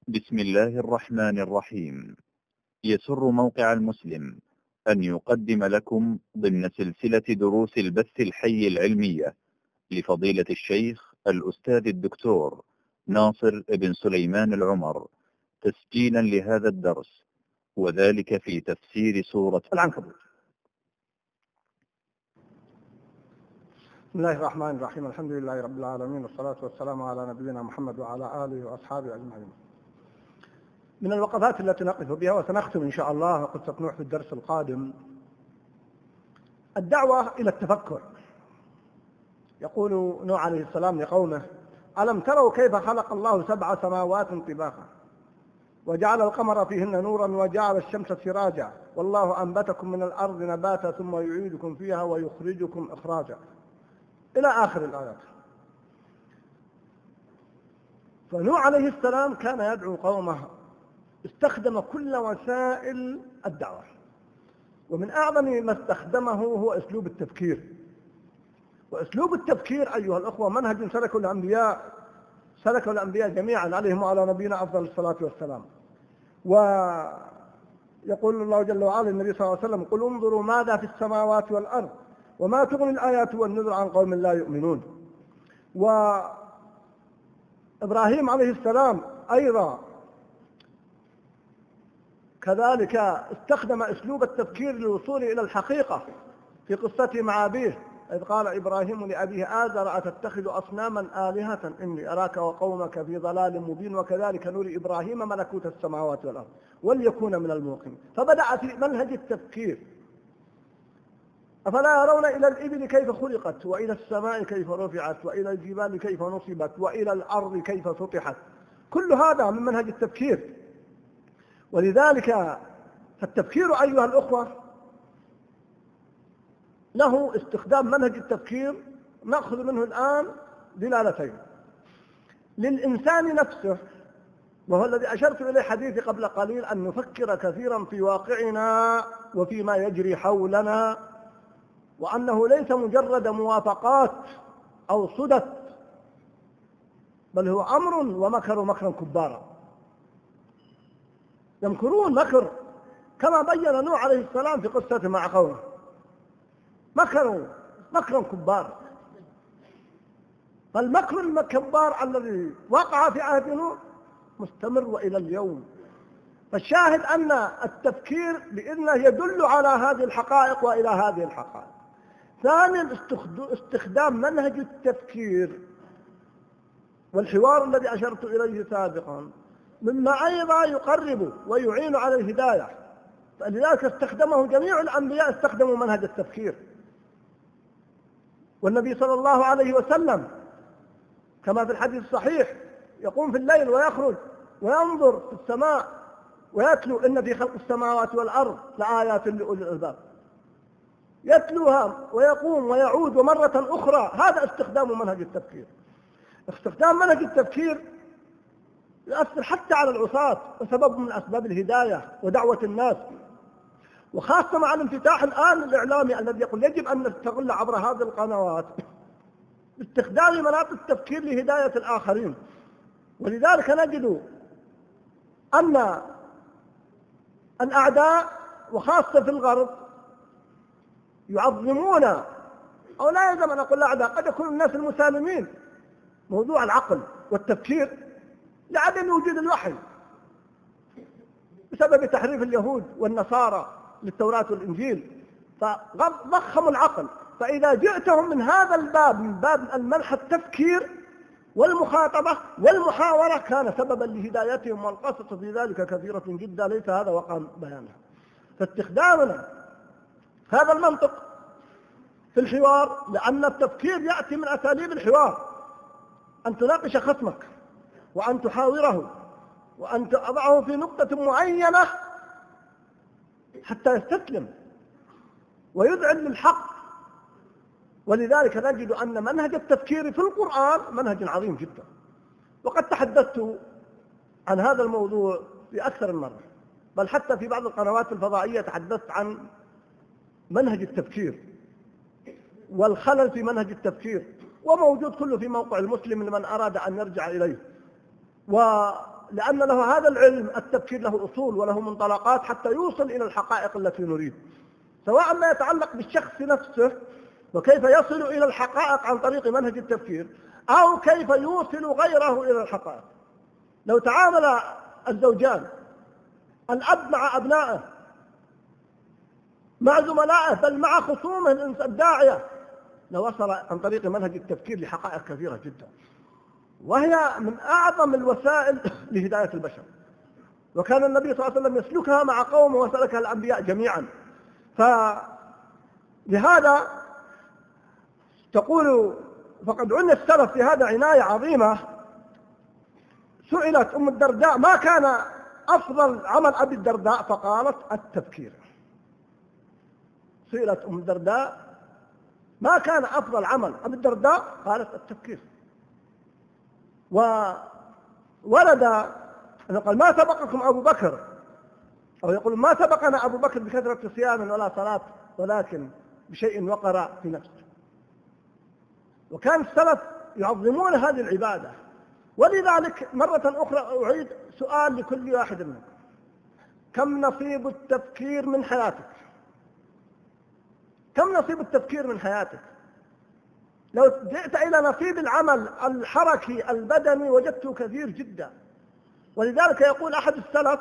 بسم الله الرحمن الرحيم. يسر موقع المسلم أن يقدم لكم ضمن سلسلة دروس البث الحي العلمية لفضيلة الشيخ الأستاذ الدكتور ناصر بن سليمان العمر تسجيلا لهذا الدرس، وذلك في تفسير سورة العنكبوت. بسم الله الرحمن الرحيم. الحمد لله رب العالمين، والصلاة والسلام على نبينا محمد وعلى آله وأصحابه أجمعين. من الوقفات التي نقف بها وسنختم إن شاء الله قصة نوح في الدرس القادم الدعوة إلى التفكر. يقول نوح عليه السلام لقومه: ألم تروا كيف خلق الله 7 سماوات طباقا وجعل القمر فيهن نورا وجعل الشمس سراجا والله أنبتكم من الأرض نباتا ثم يعيدكم فيها ويخرجكم إخراجا إلى آخر الآيات. فنوح عليه السلام كان يدعو قومه، استخدم كل وسائل الدعوة، ومن أعظم ما استخدمه هو أسلوب التفكير. وأسلوب التفكير أيها الأخوة منهج سلكه الأنبياء جميعا عليهم وعلى نبينا أفضل الصلاة والسلام. ويقول الله جل وعلا للنبي صلى الله عليه وسلم: قل انظروا ماذا في السماوات والأرض وما تغني الآيات والنذر عن قوم لا يؤمنون. وإبراهيم عليه السلام أيضا كذلك استخدم أسلوب التفكير للوصول إلى الحقيقة في قصته مع أبيه، إذ قال إبراهيم لأبيه: آزر أتتخذ أصناما آلهة إني أراك وقومك في ضلال مبين وكذلك نري إبراهيم ملكوت السماوات والأرض وليكون من الموقنين. فبدأ في منهج التفكير: أفلا يرون إلى الإبل كيف خلقت وإلى السماء كيف رفعت وإلى الجبال كيف نصبت وإلى الأرض كيف سطحت. كل هذا من منهج التفكير. ولذلك فالتفكير أيها الأخوة له استخدام منهج التفكير نأخذ منه الآن دلالتين: للإنسان نفسه، وهو الذي أشرت إليه حديثي قبل قليل، أن نفكر كثيرا في واقعنا وفيما يجري حولنا، وأنه ليس مجرد موافقات أو صدف، بل هو أمر ومكر مكرا كبارا. يمكرون مكر كما بين نوح عليه السلام في قصته مع قومه، مكروا مكرا كبارا. فالمكر الكبار الذي وقع في عهد نوح مستمر وإلى اليوم. فالشاهد أن التفكير بإذنه يدل على هذه الحقائق وإلى هذه الحقائق. ثانيا استخدام منهج التفكير والحوار الذي أشرت إليه سابقا مما أيضا يقرب ويعين على الهداية. فلذلك استخدمه جميع الأنبياء، استخدموا منهج التفكير. والنبي صلى الله عليه وسلم كما في الحديث الصحيح يقوم في الليل ويخرج وينظر في السماء ويتلو: إن في خلق السماوات والأرض لآيات لأولي الألباب. يتلوها ويقوم ويعود ومرة أخرى. هذا استخدام منهج التفكير. استخدام منهج التفكير يؤثر حتى على العصاة، وسبب من أسباب الهداية ودعوة الناس، وخاصة مع الانفتاح الآن الإعلامي الذي يقول يجب أن نستغل عبر هذه القنوات باستخدام مناط التفكير لهداية الآخرين. ولذلك نجد أن الأعداء وخاصة في الغرب يعظمون، أو لا يلزم أن أقول الأعداء، قد يكون الناس المسالمين، موضوع العقل والتفكير لعدم وجود الوحي بسبب تحريف اليهود والنصارى للتوراة والإنجيل، فضخموا العقل. فإذا جئتهم من هذا الباب، من باب المنح التفكير والمخاطبة والمحاورة، كان سببا لهدايتهم، والقصص في ذلك كثيرة جدا ليس هذا وقع بيانها. فاستخدامنا هذا المنطق في الحوار، لأن التفكير يأتي من أساليب الحوار، أن تناقش خصمك وأن تحاوره وأن تضعه في نقطة معينة حتى يستسلم ويذعن للحق. ولذلك نجد أن منهج التفكير في القرآن منهج عظيم جدا، وقد تحدثت عن هذا الموضوع في أكثر من مرة، بل حتى في بعض القنوات الفضائية تحدثت عن منهج التفكير والخلل في منهج التفكير، وموجود كله في موقع المسلم لمن أراد أن يرجع إليه. ولأن له هذا العلم التفكير له أصول وله منطلقات حتى يوصل إلى الحقائق التي نريد، سواء ما يتعلق بالشخص نفسه وكيف يصل إلى الحقائق عن طريق منهج التفكير، أو كيف يوصل غيره إلى الحقائق. لو تعامل الزوجان، الأب مع أبنائه، مع زملائه، بل مع خصومه الداعية، لوصل عن طريق منهج التفكير لحقائق كثيرة جدا، وهي من أعظم الوسائل لهداية البشر. وكان النبي صلى الله عليه وسلم يسلكها مع قومه وسلكها الأنبياء جميعا. فلهذا تقول فقد عني السلف في هذا عناية عظيمة. سئلت أم الدرداء ما كان أفضل عمل أبي الدرداء، فقالت التفكير. سئلت أم الدرداء ما كان أفضل عمل أبي الدرداء، قالت التفكير. وورد أنه قال ما سبقكم أبو بكر، أو يقول ما سبقنا أبو بكر بكثرة صيام ولا صلاة، ولكن بشيء وقر في نفسه. وكان السلف يعظمون هذه العبادة. ولذلك مرة أخرى أعيد سؤال لكل واحد منكم: كم نصيب التفكير من حياتك؟ كم نصيب التفكير من حياتك؟ لو جئت إلى نصيب العمل الحركي البدني وجدته كثير جدا. ولذلك يقول أحد السلف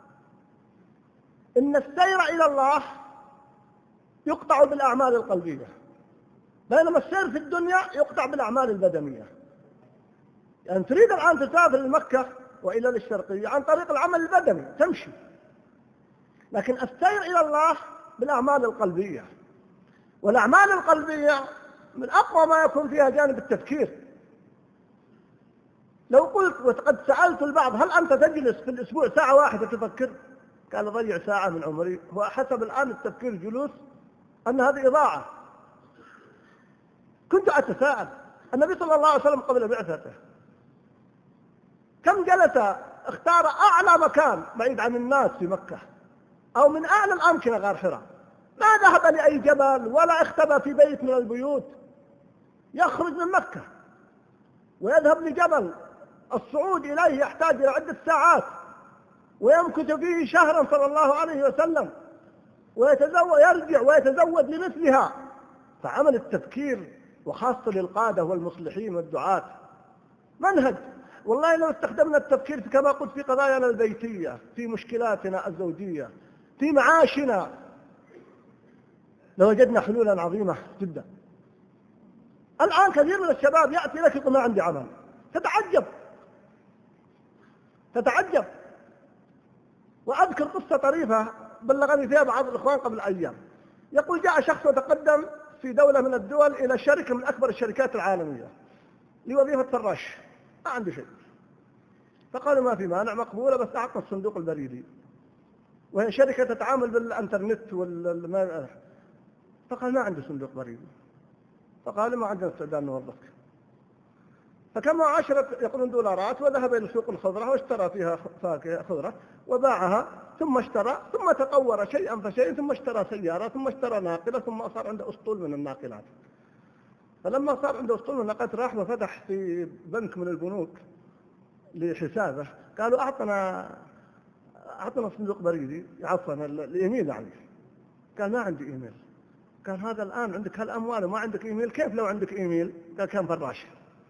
إن السير إلى الله يقطع بالأعمال القلبية، بينما السير في الدنيا يقطع بالأعمال البدنية. يعني تريد الآن تسافر لمكة وإلى الشرقية عن طريق العمل البدني تمشي، لكن السير إلى الله بالأعمال القلبية. والأعمال القلبية من أقوى ما يكون فيها جانب التفكير. لو قلت وقد سألت البعض: هل أنت تجلس في الأسبوع ساعة واحدة تفكر؟ قال: أضيع ساعة من عمري. هو حسب الآن التفكير جلوس أن هذه إضاعة. كنت أتساءل: النبي صلى الله عليه وسلم قبل بعثته كم جلس اختار أعلى مكان بعيد عن الناس في مكة، أو من أعلى الأمكنة غار حراء، ما ذهب لأي جبل ولا اختبى في بيت من البيوت، يخرج من مكة ويذهب لجبل الصعود إليه يحتاج إلى عدة ساعات، ويمكث فيه شهرا صلى الله عليه وسلم، ويرجع ويتزود لمثلها. فعمل التفكير وخاصة للقادة والمصلحين والدعاة منهج. والله لو استخدمنا التفكير كما قلت في قضايانا البيتية، في مشكلاتنا الزوجية، في معاشنا، لوجدنا حلولا عظيمة جدا. الآن كثير من الشباب يأتي لك يقول: ما عندي عمل. تتعجب. وأذكر قصة طريفة بلغني فيها بعض الإخوان قبل أيام. يقول: جاء شخص وتقدم في دولة من الدول إلى شركة من أكبر الشركات العالمية لوظيفة فراش، ما عنده شيء. فقالوا: ما في مانع، مقبولة، بس أعطنا الصندوق البريدي، وهي شركة تتعامل بالإنترنت فقال: ما عنده صندوق بريدي. فقالوا: ما عندنا استعداد نوظفك. فكما 10 يقولون دولارات، وذهب إلى سوق الخضرة واشترى فيها خضرة وباعها، ثم اشترى، ثم تطور شيئا فشيئا، ثم اشترى سيارة، ثم اشترى ناقلة، ثم صار عنده أسطول من الناقلات. فلما صار عنده أسطول من الناقلات راح وفتح في بنك من البنوك لحسابه. قالوا: أعطنا صندوق بريدي، عفوا الإيميل يعني. قال: ما عندي إيميل. قال: هذا الآن عندك هالأموال وما عندك إيميل، كيف لو عندك إيميل؟ قال: كان فراش.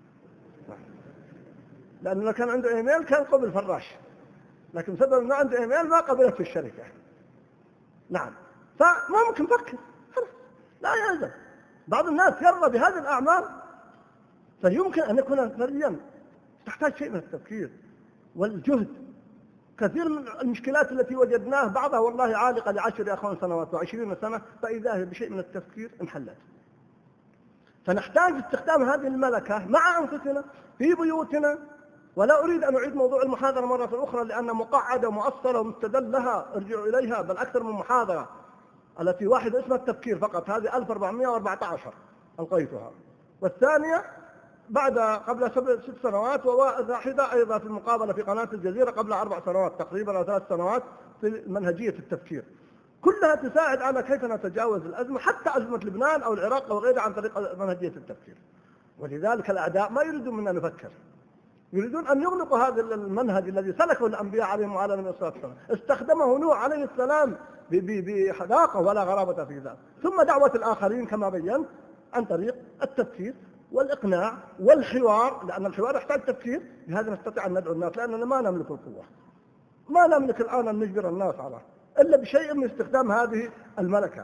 لأنه لو كان عنده إيميل كان قبل فراش، لكن بسبب ما عنده إيميل ما قبلت في الشركة. نعم، فممكن فكر، لا يلزم. بعض الناس يرضى بهذه الأعمال، فيمكن أن يكون ثريا، تحتاج شيء من التفكير والجهد. كثير من المشكلات التي وجدناها بعضها والله عالقة ل10 سنوات و20 سنة، فإذا هي بشيء من التفكير انحلت. فنحتاج استخدام هذه الملكة مع أنفسنا في بيوتنا. ولا أريد أن أعيد موضوع المحاضرة مرة أخرى، لأن مقعدة ومؤصلة ومستدل لها، ارجعوا إليها، بل أكثر من محاضرة. التي واحدة اسمها التفكير فقط، هذه 1414 ألقيتها، والثانية قبل 6 سنوات، وواحدة أيضا في المقابلة في قناة الجزيرة قبل 4 سنوات تقريبا أو 3 سنوات في منهجية التفكير. كلها تساعد على كيف نتجاوز الأزمة، حتى أزمة لبنان أو العراق أو غيرها، عن طريق منهجية التفكير. ولذلك الأعداء ما يريدون منا نفكر، يريدون أن يغلقوا هذا المنهج الذي سلكه الأنبياء عليهم وعلى نبينا الصلاة والسلام. استخدمه نوح عليه السلام بحذاقة ولا غرابة في ذلك. ثم دعوة الآخرين كما بيّن عن طريق التفكير والإقناع والحوار، لأن الحوار يحتاج تفكير. بهذا نستطيع أن ندعو الناس، لأننا ما نملك القوة، ما نملك الآن أن نجبر الناس على إلا بشيء من استخدام هذه الملكة.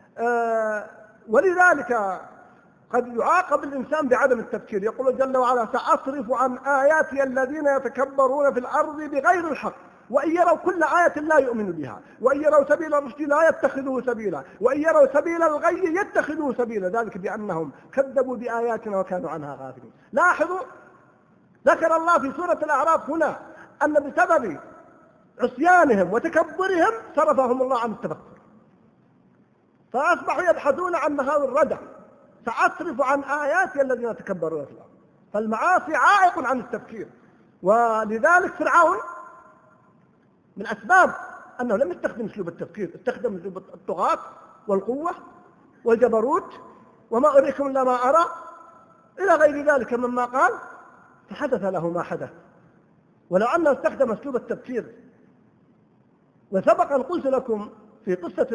ولذلك قد يعاقب الإنسان بعدم التفكير. يقول جل وعلا: سأصرف عن آياتي الذين يتكبرون في الأرض بغير الحق وإن يروا كل آية لا يؤمنوا بها وإن يروا سبيل الرشد لا يتخذوه سبيلا وإن يروا سبيل الغي يتخذوه سبيلا ذلك بأنهم كذبوا بآياتنا وكانوا عنها غافلين. لاحظوا ذكر الله في سورة الأعراف هنا أن بسبب عصيانهم وتكبرهم صرفهم الله عن التفكر، فأصبحوا يبحثون عن هذا الردع. سأصرف عن آياتي الذين يتكبرون في الأرض. فالمعاصي عائق عن التفكير. ولذلك فرعون من أسباب أنه لم يستخدم أسلوب التفكير، استخدم أسلوب الطغاة والقوة والجبروت، وما أريكم إلا ما أرى إلى غير ذلك مما قال، فحدث له ما حدث. ولو أنه استخدم أسلوب التفكير، وسبق أن قلت لكم في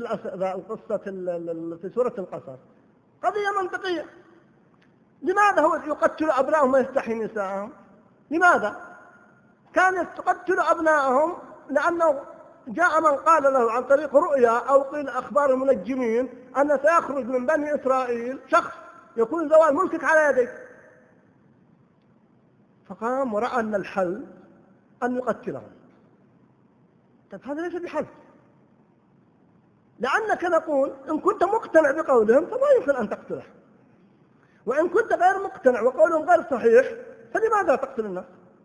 في سورة القصص قضية منطقية. لماذا هو يقتل أبنائهم ويستحيي نساءهم؟ لماذا؟ كان يقتل أبنائهم لأنه جاء من قال له عن طريق رؤيا أو قيل أخبار المنجمين أن سيخرج من بني إسرائيل شخص يكون زوال ملكك على يديك، فقام ورأى أن الحل أن يقتلهم. طيب هذا ليس بحل، لأنك نقول إن كنت مقتنع بقولهم فما يمكن أن تقتله، وإن كنت غير مقتنع وقولهم غير صحيح فلماذا تقتل الناس؟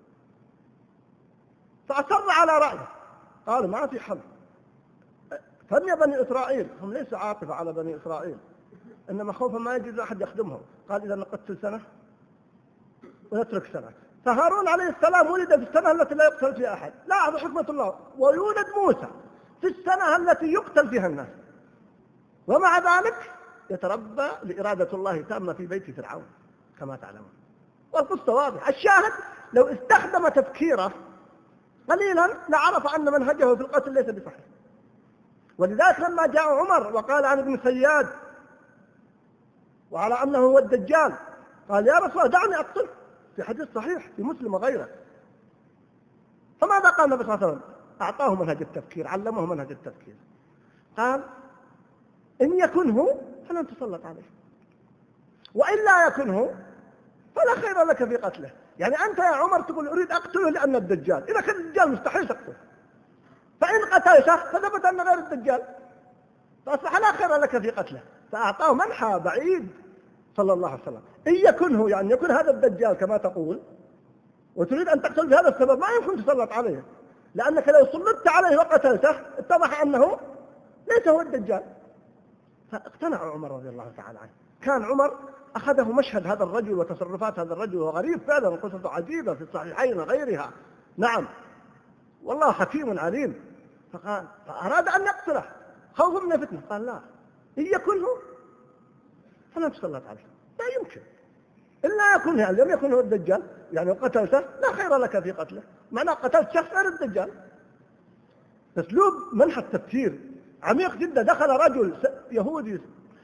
فأصر على رأيه، قالوا ما في حل. فبني بني إسرائيل هم ليس عاطفة على بني إسرائيل، إنما خوفا ما يجوز أحد يخدمهم. قال إذا نقتل سنة ونترك سنة. فهارون عليه السلام ولد في السنة التي لا يقتل فيها أحد، لاحظوا حكمة الله، ويولد موسى في السنة التي يقتل فيها الناس، ومع ذلك يتربى لإرادة الله تامة في بيت فرعون كما تعلمون. والقصة واضحة. الشاهد لو استخدم تفكيره قليلا لعرف أن منهجه في القتل ليس بصحيح. ولذلك لما جاء عمر وقال عن ابن سياد وعلى أنه هو الدجال، قال يا رسول الله دعني أقتله، في حديث صحيح في مسلم وغيره. فماذا قال النبي صلى الله عليه وسلم؟ أعطاه منهج التفكير، علمه منهج التفكير. قال إن يكن هو فلن تسلط عليه، وإن لا يكن هو فلا خير لك في قتله. يعني أنت يا عمر تقول أريد أقتله لأن الدجال، إذا كان الدجال مستحيل تقتله، فإن قتلته فثبت أن غير الدجال، فأصبح لا خير لك في قتله. فأعطاه منحى بعيد صلى الله عليه وسلم. إن يكن هو يعني يكون هذا الدجال كما تقول وتريد أن تقتل بهذا السبب ما يمكن تسلط عليه، لأنك لو سلطت عليه وقتلته اتضح أنه ليس هو الدجال. فاقتنع عمر رضي الله تعالى عنه. كان عمر أخذه مشهد هذا الرجل وتصرفات هذا الرجل، وغريب فعلا، قصة عجيبة في الصحيحين وغيرها. نعم والله حكيم عليم. فأراد أن يقتله خوفا من فتنة. قال لا، إن يكن هو فلا تسلط عليه، لا يمكن. إلا يكون يعني لم يكن هو الدجال، يعني قتلته لا خير لك في قتله، معناه قتلت شخص غير الدجال. أسلوب منح التفكير عميق جدا. دخل رجل يهودي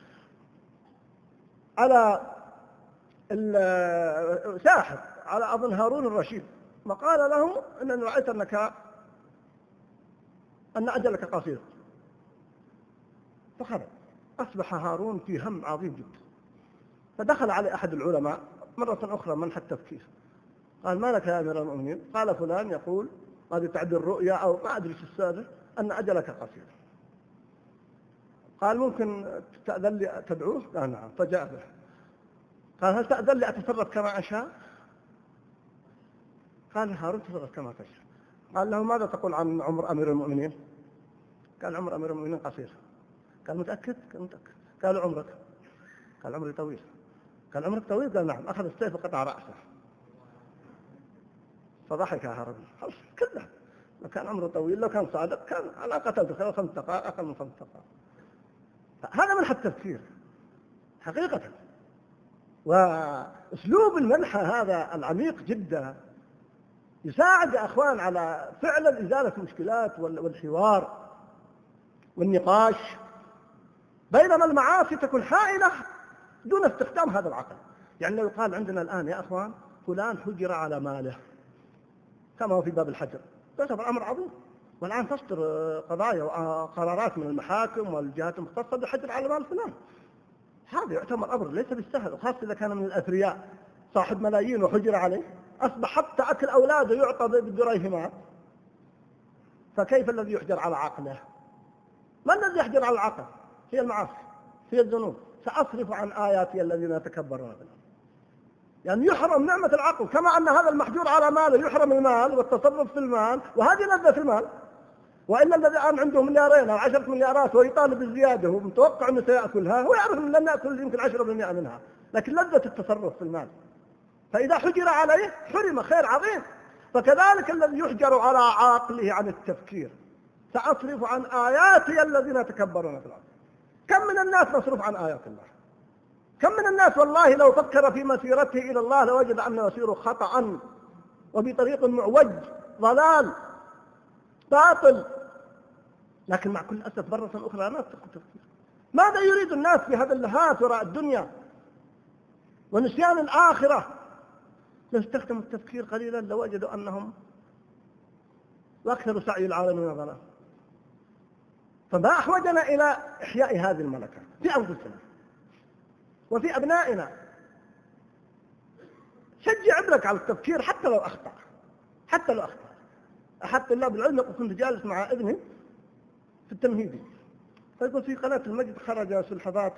على ساحر على أظن هارون الرشيد، وقال له إنني رأيت أن أجلك قصير. فخرج. أصبح هارون في هم عظيم جدا. فدخل على أحد العلماء مرة أخرى منح التفكير، قال ما لك يا أمير المؤمنين؟ قال فلان يقول هذه تعبير رؤيا أو ما أدري شو السالفة أن أجلك قصير. قال ممكن تأذن لي تدعوه؟ قال نعم. فجاء به. قال هل تأذن لي أتصرف كما أشاء؟ قال هارون تصرف كما تشاء. قال له ماذا تقول عن عمر أمير المؤمنين؟ قال عمر أمير المؤمنين قصير. قال متأكد؟ قال متأكد. قال عمرك؟ قال عمري طويل. قال عمرك طويل؟ قال نعم. أخذ السيف وقطع رأسه. فضحك هارون. خلاص كذب، لو كان عمره طويل لو كان صادق كان على قتلته خلال 5 دقائق أقل من 5 دقائق. هذا منح التفكير حقيقة. وأسلوب المنحة هذا العميق جدا يساعد يا أخوان على فعلا إزالة المشكلات والحوار والنقاش، بينما المعاصي تكون حائلة دون استخدام هذا العقل. يعني لو يقال عندنا الآن يا أخوان فلان حجر على ماله كما هو في باب الحجر، يعتبر أمر عظيم، والآن تصدر قضايا وقرارات من المحاكم والجهات المختصة بالحجر على مال فلان. هذا يعتبر أمر ليس بالسهل، وخاصة إذا كان من الأثرياء صاحب ملايين وحجر عليه، أصبح حتى أكل أولاده يعطى بالدريهمات، فكيف الذي يحجر على عقله؟ ما الذي يحجر على العقل؟ هي المعاصي، هي الذنوب. سأصرف عن آياتي الذين يتكبرون في الأرض. يعني يحرم نعمة العقل، كما أن هذا المحجور على ماله يحرم المال والتصرف في المال، وهذه لذة المال. وإلا الذي الآن عنده مليارين أو 10 مليارات ويطالب بالزيادة ومتوقع أنه سيأكلها، هو يعرف أنه لن يأكل يمكن 10% منها، لكن لذة التصرف في المال. فإذا حجر عليه حرم خير عظيم. فكذلك الذي يحجر على عقله عن التفكير، سأصرف عن آياتي الذين يتكبرون في الأرض. كم من الناس مصروف عن آيات الله؟ كم من الناس والله لو فكر في مسيرته إلى الله لوجد أنه يسير خطأ وبطريق معوج ضلال باطل، لكن مع كل أسف مرة أخرى لا تفكر تفكير. ماذا يريد الناس في هذا اللهات وراء الدنيا ونسيان الآخرة؟ لو استخدموا التفكير قليلا لوجدوا أنهم وأكثر سعي العالمين ضلال. فما أحوجنا إلى إحياء هذه الملكة في أنفسنا وفي أبنائنا. شجع ابنك على التفكير حتى لو أخطأ، حتى لو أخطأ. أحد طلاب العلم كنت جالس مع ابني في التمهيدي، فيقول في قناة المجد خرج سلحفاة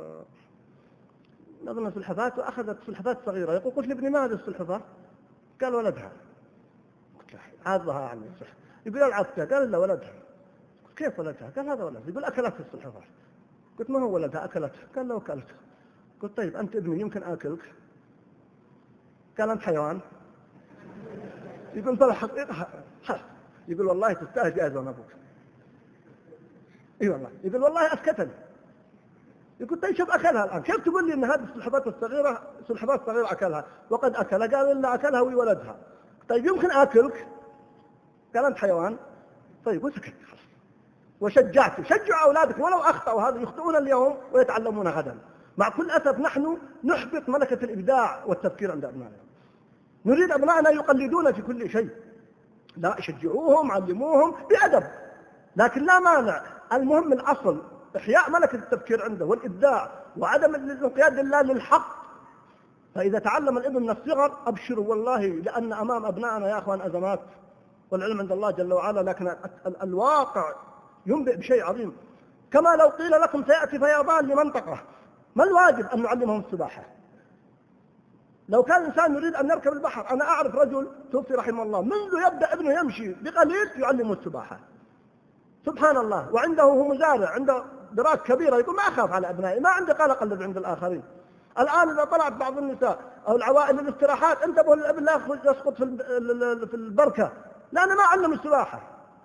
نظن سلحفاة وأخذت سلحفاة صغيرة. يقول قلت لابني ما هذه السلحفاة؟ قال ولدها. قلت له عاضها عني صح. يقول العبتها؟ قال لا ولدها. كيف ولدها؟ قال هذا ولدها. يقول أكلت السلحفاة. قلت ما هو ولدها؟ أكلتها. قال لو أكلتها. قلت طيب أنت ابني يمكن آكلك؟ قال أنت حيوان. يقول طلع حقيقة. يقول والله تستاهل جائزة من أبوك. اي والله. يقول والله أسكتني. يقول طيب شوف أكلها الآن، كيف تقول لي أن هذه السلحفاة الصغيرة سلحفاة صغيرة أكلها وقد أكلها؟ قال إلا أكلها وولدها. طيب يمكن آكلك؟ قال أنت حيوان. طيب وسكت. وشجعت. شجعوا أولادك ولو أخطأوا، هذا يخطئون اليوم ويتعلمون غدا. مع كل أسف نحن نحبط ملكة الإبداع والتفكير عند أبنائنا. نريد أبنائنا يقلدون في كل شيء. لا، شجعوهم علموهم بأدب، لكن لا مانع. المهم الأصل إحياء ملكة التفكير عنده والإبداع وعدم الانقياد لله للحق. فإذا تعلم الابن من الصغر أبشروا والله، لأن أمام أبنائنا يا أخوان أزمات، والعلم عند الله جل وعلا، لكن الواقع ينبئ بشيء عظيم. كما لو قيل لكم سيأتي فيضان لمنطقة، ما الواجب أن نعلمهم السباحة؟ لو كان الإنسان يريد أن يركب البحر، أنا أعرف رجل توفي رحمه الله منذ يبدأ ابنه يمشي بقليل يعلمه السباحة، سبحان الله. وعنده هو مزارع، عنده دراك كبيرة، يقول ما أخاف على أبنائي، ما عندي قلق الذي عند الآخرين. الآن إذا طلعت بعض النساء أو العوائل للاستراحات انتبهوا للابن لا يسقط في البركة، لأنه ما علم السباحة.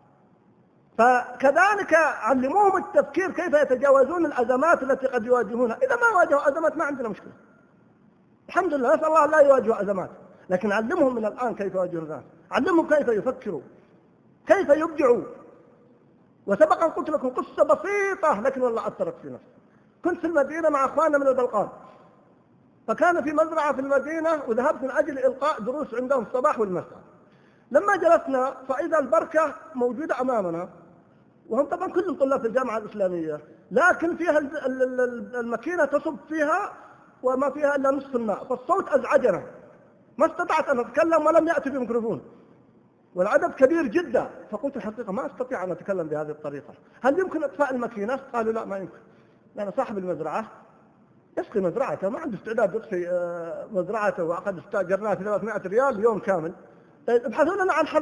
فكذلك علموهم التفكير كيف يتجاوزون الأزمات التي قد يواجهونها. إذا ما واجهوا أزمات ما عندنا مشكلة، الحمد لله، نسأل الله لا يواجهوا أزمات، لكن علمهم من الآن كيف يواجهون الناس، علمهم كيف يفكروا، كيف يبدعوا. وسبق أن قلت لكم قصة بسيطة لكن والله أثرت في نفسي. كنت في المدينة مع أخواننا من البلقان، فكان في مزرعة في المدينة، وذهبت من أجل إلقاء دروس عندهم الصباح والمساء. لما جلسنا فإذا البركة موجودة أمامنا، وهم طبعا كلهم طلاب في الجامعة الإسلامية، لكن فيها الماكينة تصب فيها وما فيها إلا نصف الماء، فالصوت أزعجنا، ما استطعت أن أتكلم ولم يأتي بميكروفون، والعدد كبير جدا. فقلت الحقيقة ما أستطيع أن أتكلم بهذه الطريقة، هل يمكن إطفاء الماكينة؟ قالوا لا ما يمكن، لأن صاحب المزرعة يسقي مزرعته، ما عنده استعداد يطفي مزرعته، وقد استأجرناه 300 ريال يوم كامل. طيب ابحثوا لنا عن حل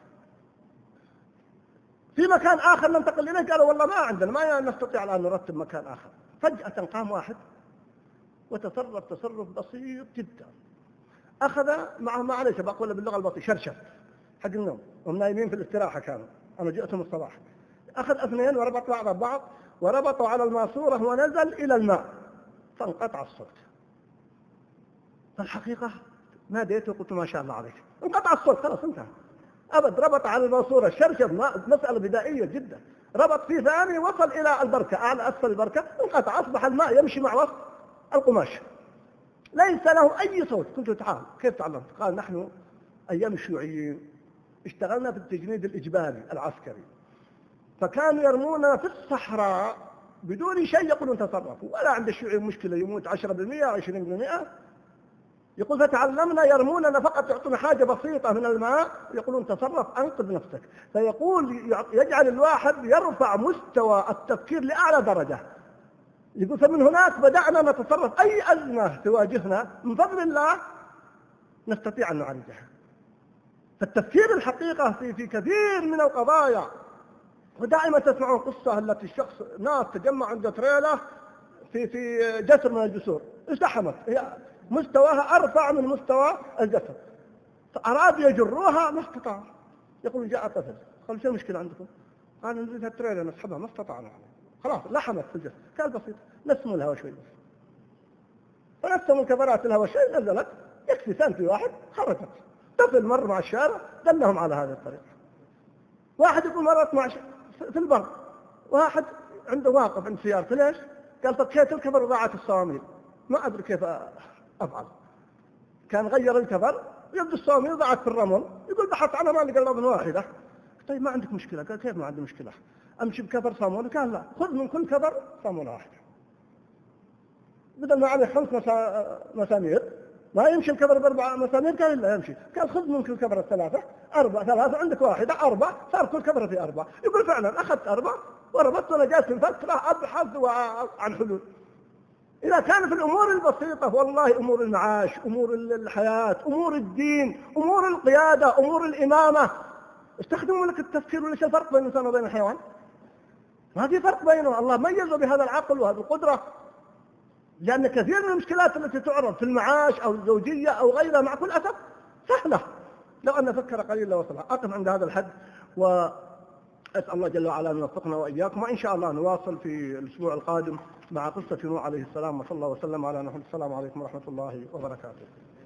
في مكان آخر ننتقل إليه. قالوا والله ما عندنا، ما نستطيع الآن نرتب مكان آخر. فجأة قام واحد وتصرف تصرف بسيط جدا، أخذ معه معلش بقول باللغة البسيطة شرشف حق النوم، هم نايمين في الاستراحة كانوا، أنا جئتهم الصباح، أخذ اثنين وربطوا على بعض وربطوا على الماسورة ونزل إلى الماء، فانقطع الصوت. فالحقيقة ناديته وقلت ما شاء الله عليك، انقطع الصوت خلاص انتهى. أبد، ربط على الماسورة الشرشف، مسألة بدائية جدا، ربط في ثاني وصل إلى البركة، أعلى أسفل البركة، انقطع، أصبح الماء يمشي مع وسط القماش، ليس له أي صوت. قلت له تعال، كيف تعلمت؟ قال نحن أيام الشيوعيين اشتغلنا في التجنيد الإجباري العسكري، فكانوا يرمونا في الصحراء بدون شيء، يقولون تصرفوا، ولا عند الشيوعي مشكلة يموت 10% أو 20%. يقول فتعلمنا يرموننا فقط، يعطون حاجة بسيطة من الماء يقولون تصرف أنقذ نفسك. فيقول يجعل الواحد يرفع مستوى التفكير لأعلى درجة. يقول فمن هناك بدأنا نتصرف، أي أزمة تواجهنا من فضل الله نستطيع أن نعالجها. فالتفكير الحقيقة في كثير من القضايا. ودائما تسمعون قصة التي الشخص ناس تجمع عند تريلة في جسر من الجسور، ازدحمت، هي مستواها أرفع من مستوى الجسر، فأراد يجروها ما استطاع. يقول جاء طفل، قال شو المشكلة عندكم؟ قال نزلت التريلة نسحبها ما استطعنا، خلاص لحمت في الجسر. كان بسيط، نسموا الهواء شوي بس، فنسموا الكبرات الهواء شوي، نزلت يكفي سنتي واحد خرجت. طفل مر مع الشارع دلهم على هذه الطريقة. واحد يقول مرت مع في البر، واحد عنده واقف عند سيارته، ليش؟ قال فكيت الكبر وضاعت الصواميل، ما أدري كيف أفعل. كان غير الكبر، يبدو الصواميل ضاعت في الرمل، يقول بحث عنها ما لقى إلا من واحدة. طيب ما عندك مشكلة؟ قال كيف ما عندي مشكلة؟ أمشي بكبر صامون؟ قال لا، خذ من كل كبر صامون واحد، بدل ما عليه 5 مسامير ما يمشي الكبر ب4 مسامير. قال لا يمشي. قال خذ من كل كبر 3 3 عندك واحدة 4، صار كل كبر في 4. يقول فعلا أخذت 4 وربطت وأنا جالس في الفترة أبحث عن حلول. إذا كان في الأمور البسيطة، والله أمور المعاش، أمور الحياة، أمور الدين، أمور القيادة، أمور الإمامة، استخدموا لك التفكير. وليس الفرق بين الإنسان وبين الحيوان؟ ما في فرق بينهم، الله ميزه بهذا العقل وهذه القدرة. لأن كثير من المشكلات التي تعرض في المعاش أو الزوجية أو غيرها مع كل أسف سهلة لو أن فكر قليلا وصلها. أقف عند هذا الحد، وأسأل الله جل وعلا أن يوفقنا وإياكم، وإن شاء الله نواصل في الأسبوع القادم مع قصة نوح عليه السلام. وصلى الله وسلم على نبينا محمد. السلام عليكم ورحمة الله وبركاته.